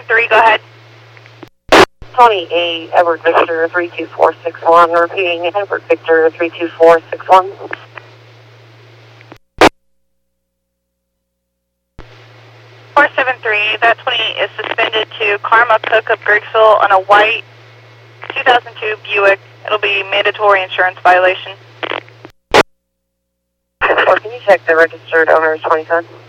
473, go ahead. Tony A. Edward Victor 32461, repeating Edward Victor 32461. 473, that 20 is suspended to Karma Cook of Griggsville on a white 2002 Buick. It'll be mandatory insurance violation. Or can you check the registered owner's 20 ton?